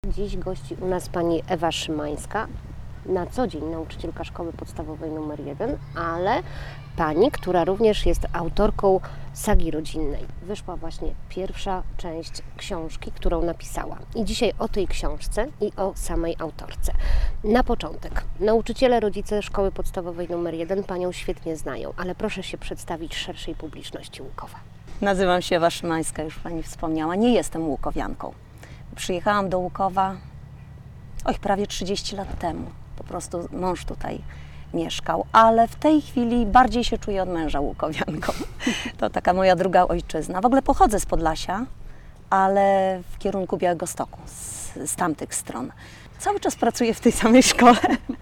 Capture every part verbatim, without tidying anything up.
Dziś gości u nas pani Ewa Szymańska, na co dzień nauczycielka szkoły podstawowej numer jeden, ale pani, która również jest autorką sagi rodzinnej. Wyszła właśnie pierwsza część książki, którą napisała. I dzisiaj o tej książce i o samej autorce. Na początek, nauczyciele, rodzice szkoły podstawowej numer jeden panią świetnie znają, ale proszę się przedstawić szerszej publiczności Łukowa. Nazywam się Ewa Szymańska, już pani wspomniała. Nie jestem łukowianką. Przyjechałam do Łukowa oj, prawie trzydzieści lat temu. Po prostu mąż tutaj mieszkał, ale w tej chwili bardziej się czuję od męża łukowianką. To taka moja druga ojczyzna. W ogóle pochodzę z Podlasia, ale w kierunku Białegostoku, z, z tamtych stron. Cały czas pracuję w tej samej szkole,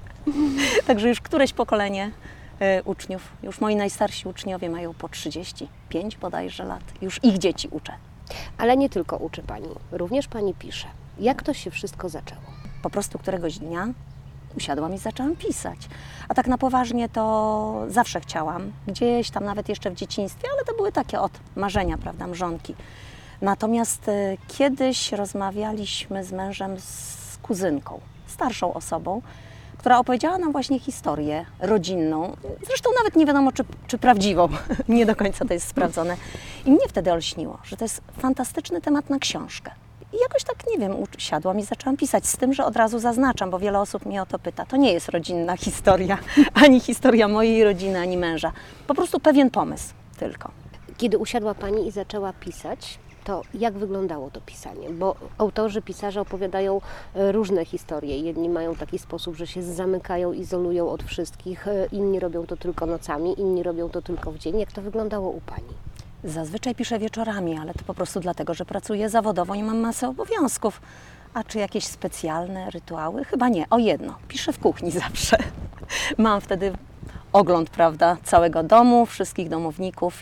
także już któreś pokolenie y, uczniów, już moi najstarsi uczniowie mają po trzydzieści pięć bodajże lat, już ich dzieci uczę. Ale nie tylko uczy pani, również pani pisze. Jak to się wszystko zaczęło? Po prostu któregoś dnia usiadłam i zaczęłam pisać. A tak na poważnie to zawsze chciałam, gdzieś tam nawet jeszcze w dzieciństwie, ale to były takie od marzenia, prawda, mrzonki. Natomiast y, kiedyś rozmawialiśmy z mężem z kuzynką, starszą osobą, która opowiedziała nam właśnie historię rodzinną, zresztą nawet nie wiadomo, czy, czy prawdziwą, nie do końca to jest sprawdzone. I mnie wtedy olśniło, że to jest fantastyczny temat na książkę. I jakoś tak, nie wiem, siadłam i zaczęłam pisać, z tym, że od razu zaznaczam, bo wiele osób mnie o to pyta. To nie jest rodzinna historia, ani historia mojej rodziny, ani męża. Po prostu pewien pomysł tylko. Kiedy usiadła pani i zaczęła pisać, to jak wyglądało to pisanie? Bo autorzy, pisarze opowiadają różne historie. Jedni mają taki sposób, że się zamykają, izolują od wszystkich, inni robią to tylko nocami, inni robią to tylko w dzień. Jak to wyglądało u pani? Zazwyczaj piszę wieczorami, ale to po prostu dlatego, że pracuję zawodowo i mam masę obowiązków. A czy jakieś specjalne rytuały? Chyba nie. O jedno, piszę w kuchni zawsze. Mam wtedy ogląd, prawda, całego domu, wszystkich domowników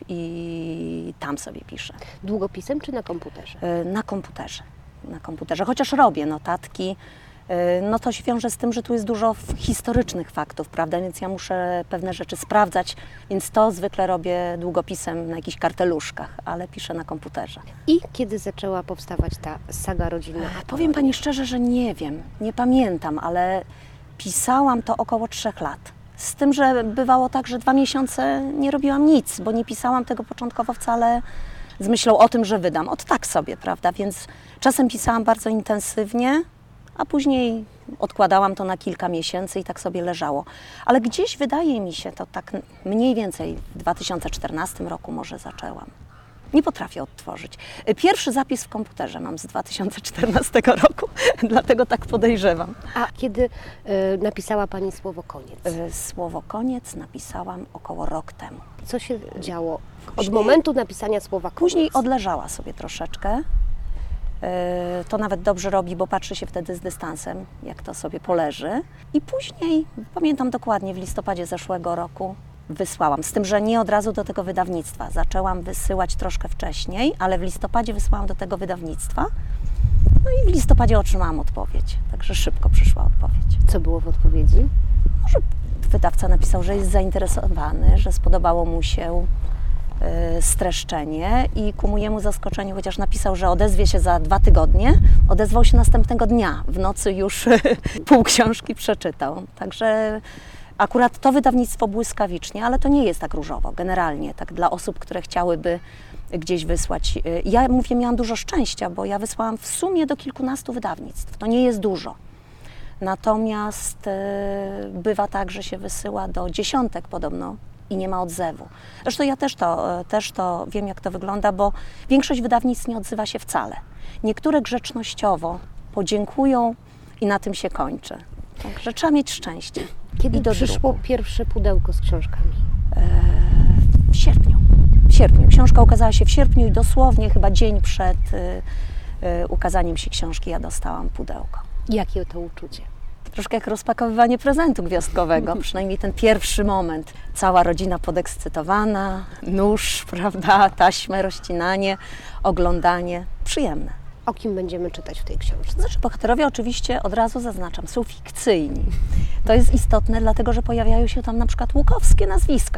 i tam sobie piszę. Długopisem czy na komputerze? Na komputerze. Na komputerze, chociaż robię notatki. No to się wiąże z tym, że tu jest dużo historycznych faktów, prawda, więc ja muszę pewne rzeczy sprawdzać, więc to zwykle robię długopisem na jakichś karteluszkach, ale piszę na komputerze. I kiedy zaczęła powstawać ta saga rodzinna? Powiem pani szczerze, że nie wiem, nie pamiętam, ale pisałam to około trzech lat. Z tym, że bywało tak, że dwa miesiące nie robiłam nic, bo nie pisałam tego początkowo wcale z myślą o tym, że wydam. Od tak sobie, prawda, więc czasem pisałam bardzo intensywnie, a później odkładałam to na kilka miesięcy i tak sobie leżało. Ale gdzieś wydaje mi się, to tak mniej więcej w dwa tysiące czternastym roku może zaczęłam. Nie potrafię odtworzyć. Pierwszy zapis w komputerze mam z dwa tysiące czternastego roku, dlatego tak podejrzewam. A kiedy y, napisała pani słowo koniec? Y, słowo koniec napisałam około rok temu. Co się działo od Później, momentu napisania słowa koniec? Później odleżała sobie troszeczkę. To nawet dobrze robi, bo patrzy się wtedy z dystansem, jak to sobie poleży. I później, pamiętam dokładnie, w listopadzie zeszłego roku wysłałam. Z tym, że nie od razu do tego wydawnictwa. Zaczęłam wysyłać troszkę wcześniej, ale w listopadzie wysłałam do tego wydawnictwa. No i w listopadzie otrzymałam odpowiedź. Także szybko przyszła odpowiedź. Co było w odpowiedzi? Może wydawca napisał, że jest zainteresowany, że spodobało mu się streszczenie i ku mojemu zaskoczeniu, chociaż napisał, że odezwie się za dwa tygodnie, odezwał się następnego dnia. W nocy już pół książki przeczytał. Także akurat to wydawnictwo błyskawicznie, ale to nie jest tak różowo, generalnie, tak dla osób, które chciałyby gdzieś wysłać. Ja mówię, miałam dużo szczęścia, bo ja wysłałam w sumie do kilkunastu wydawnictw. To nie jest dużo. Natomiast bywa tak, że się wysyła do dziesiątek podobno i nie ma odzewu. Zresztą ja też to, też to wiem, jak to wygląda, bo większość wydawnictw nie odzywa się wcale. Niektóre grzecznościowo podziękują i na tym się kończy. Także trzeba mieć szczęście. Kiedy I do przyszło druku. pierwsze pudełko z książkami? Eee, w sierpniu. W sierpniu. Książka ukazała się w sierpniu i dosłownie chyba dzień przed y, y, ukazaniem się książki ja dostałam pudełko. Jakie to uczucie? Troszkę jak rozpakowywanie prezentu gwiazdkowego, przynajmniej ten pierwszy moment. Cała rodzina podekscytowana, nóż, prawda, taśmę, rozcinanie, oglądanie. Przyjemne. O kim będziemy czytać w tej książce? Znaczy, bohaterowie oczywiście, od razu zaznaczam, są fikcyjni. To jest istotne, dlatego że pojawiają się tam na przykład łukowskie nazwiska.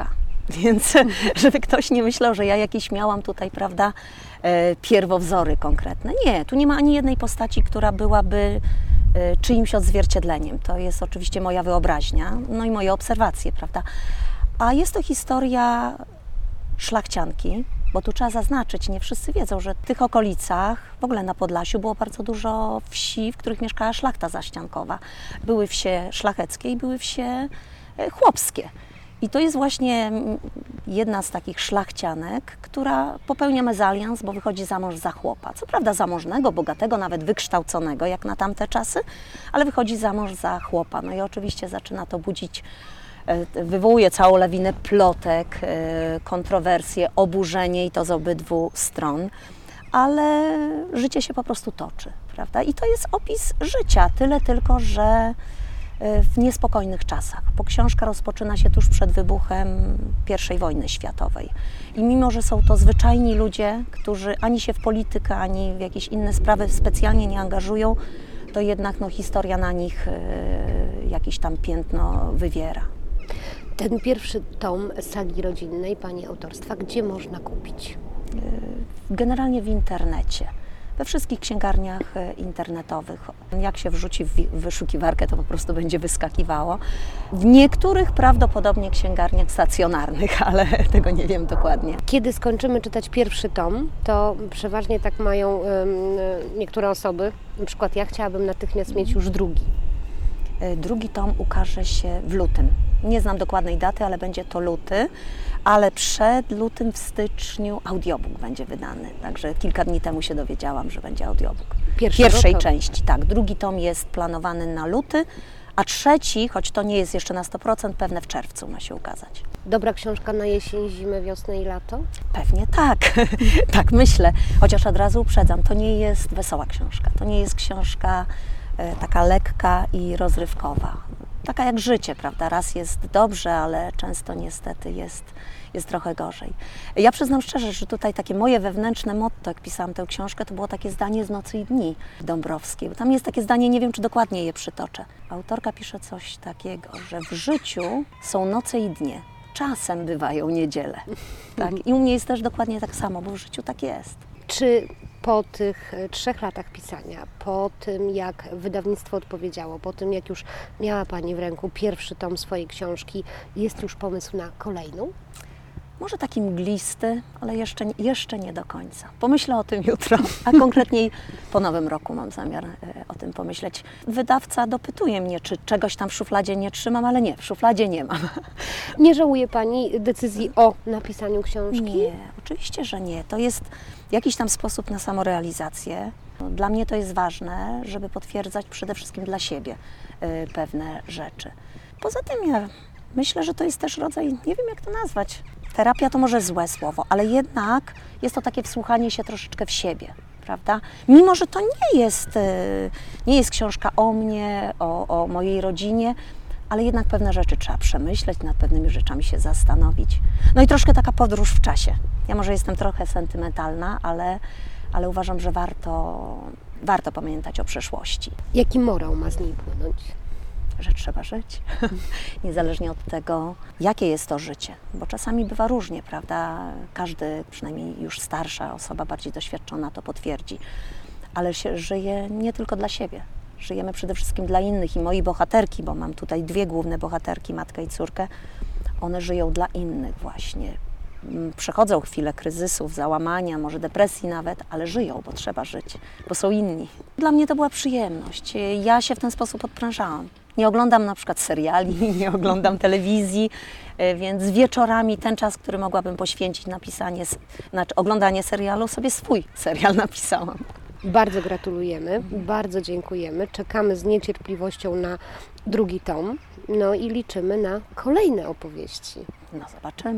Więc żeby ktoś nie myślał, że ja jakieś miałam tutaj, prawda, e, pierwowzory konkretne. Nie, tu nie ma ani jednej postaci, która byłaby e, czyimś odzwierciedleniem. To jest oczywiście moja wyobraźnia, no i moje obserwacje, prawda. A jest to historia szlachcianki, bo tu trzeba zaznaczyć, nie wszyscy wiedzą, że w tych okolicach, w ogóle na Podlasiu, było bardzo dużo wsi, w których mieszkała szlachta zaściankowa. Były wsie szlacheckie i były wsie e, chłopskie. I to jest właśnie jedna z takich szlachcianek, która popełnia mezalians, bo wychodzi za mąż za chłopa. Co prawda zamożnego, bogatego, nawet wykształconego, jak na tamte czasy, ale wychodzi za mąż za chłopa. No i oczywiście zaczyna to budzić, wywołuje całą lawinę plotek, kontrowersje, oburzenie i to z obydwu stron. Ale życie się po prostu toczy, prawda? I to jest opis życia, tyle tylko, że w niespokojnych czasach, bo książka rozpoczyna się tuż przed wybuchem pierwszej wojny światowej. I mimo, że są to zwyczajni ludzie, którzy ani się w politykę, ani w jakieś inne sprawy specjalnie nie angażują, to jednak no, historia na nich y, jakieś tam piętno wywiera. Ten pierwszy tom sagi rodzinnej Pani autorstwa, gdzie można kupić? Y, generalnie w internecie. We wszystkich księgarniach internetowych. Jak się wrzuci w wyszukiwarkę, to po prostu będzie wyskakiwało. W niektórych prawdopodobnie księgarniach stacjonarnych, ale tego nie wiem dokładnie. Kiedy skończymy czytać pierwszy tom, to przeważnie tak mają um, niektóre osoby. Na przykład ja chciałabym natychmiast mieć już drugi. Drugi tom ukaże się w lutym. Nie znam dokładnej daty, ale będzie to luty. Ale przed lutym, w styczniu, audiobook będzie wydany. Także kilka dni temu się dowiedziałam, że będzie audiobook. Pierwszego Pierwszej tomu. części, tak. Drugi tom jest planowany na luty, a trzeci, choć to nie jest jeszcze na sto procent, pewne w czerwcu ma się ukazać. Dobra książka na jesień, zimę, wiosnę i lato? Pewnie tak, tak myślę. Chociaż od razu uprzedzam, to nie jest wesoła książka. To nie jest książka e, taka lekka i rozrywkowa. Taka jak życie, prawda? Raz jest dobrze, ale często niestety jest, jest trochę gorzej. Ja przyznam szczerze, że tutaj takie moje wewnętrzne motto, jak pisałam tę książkę, to było takie zdanie z Nocy i dni Dąbrowskiej. Bo tam jest takie zdanie, nie wiem, czy dokładnie je przytoczę. Autorka pisze coś takiego, że w życiu są noce i dnie. Czasem bywają niedziele. Tak? I u mnie jest też dokładnie tak samo, bo w życiu tak jest. Czy po tych trzech latach pisania, po tym jak wydawnictwo odpowiedziało, po tym jak już miała Pani w ręku pierwszy tom swojej książki, jest już pomysł na kolejną? Może taki mglisty, ale jeszcze, jeszcze nie do końca. Pomyślę o tym jutro, a konkretniej po nowym roku mam zamiar o tym pomyśleć. Wydawca dopytuje mnie, czy czegoś tam w szufladzie nie trzymam, ale nie, w szufladzie nie mam. Nie żałuje Pani decyzji o napisaniu książki? Nie, oczywiście, że nie. To jest jakiś tam sposób na samorealizację. Dla mnie to jest ważne, żeby potwierdzać przede wszystkim dla siebie pewne rzeczy. Poza tym ja myślę, że to jest też rodzaj, nie wiem jak to nazwać, terapia to może złe słowo, ale jednak jest to takie wsłuchanie się troszeczkę w siebie, prawda? Mimo, że to nie jest, nie jest książka o mnie, o, o mojej rodzinie, ale jednak pewne rzeczy trzeba przemyśleć, nad pewnymi rzeczami się zastanowić. No i troszkę taka podróż w czasie. Ja może jestem trochę sentymentalna, ale, ale uważam, że warto, warto pamiętać o przeszłości. Jaki morał ma z niej płynąć? Że trzeba żyć, niezależnie od tego, jakie jest to życie, bo czasami bywa różnie, prawda? Każdy, przynajmniej już starsza osoba, bardziej doświadczona to potwierdzi, ale się żyje nie tylko dla siebie, żyjemy przede wszystkim dla innych i moi bohaterki, bo mam tutaj dwie główne bohaterki, matkę i córkę, one żyją dla innych właśnie. Przechodzą chwile kryzysów, załamania, może depresji nawet, ale żyją, bo trzeba żyć, bo są inni. Dla mnie to była przyjemność. Ja się w ten sposób odprężałam. Nie oglądam na przykład seriali, nie oglądam telewizji, więc wieczorami ten czas, który mogłabym poświęcić na pisanie, znaczy oglądanie serialu, sobie swój serial napisałam. Bardzo gratulujemy, bardzo dziękujemy. Czekamy z niecierpliwością na drugi tom, no i liczymy na kolejne opowieści. No zobaczymy.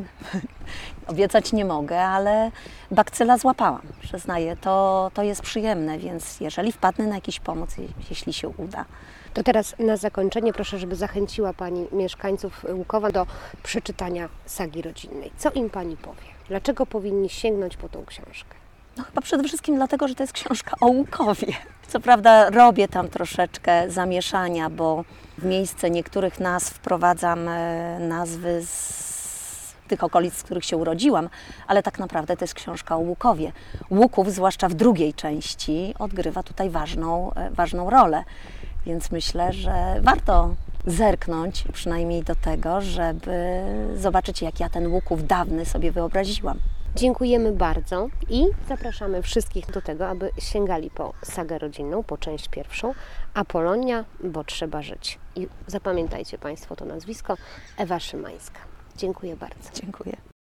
Obiecać nie mogę, ale bakcyla złapałam, przyznaję. To, to jest przyjemne, więc jeżeli wpadnę na jakiś pomoc, jeśli się uda. To teraz na zakończenie proszę, żeby zachęciła Pani mieszkańców Łukowa do przeczytania sagi rodzinnej. Co im Pani powie? Dlaczego powinni sięgnąć po tą książkę? No chyba przede wszystkim dlatego, że to jest książka o Łukowie. Co prawda robię tam troszeczkę zamieszania, bo w miejsce niektórych nazw wprowadzam nazwy z tych okolic, z których się urodziłam, ale tak naprawdę to jest książka o Łukowie. Łuków, zwłaszcza w drugiej części, odgrywa tutaj ważną, ważną rolę. Więc myślę, że warto zerknąć przynajmniej do tego, żeby zobaczyć, jak ja ten Łuków dawny sobie wyobraziłam. Dziękujemy bardzo i zapraszamy wszystkich do tego, aby sięgali po sagę rodzinną, po część pierwszą, Apolonia, bo trzeba żyć. I zapamiętajcie Państwo to nazwisko, Ewa Szymańska. Dziękuję bardzo. Dziękuję.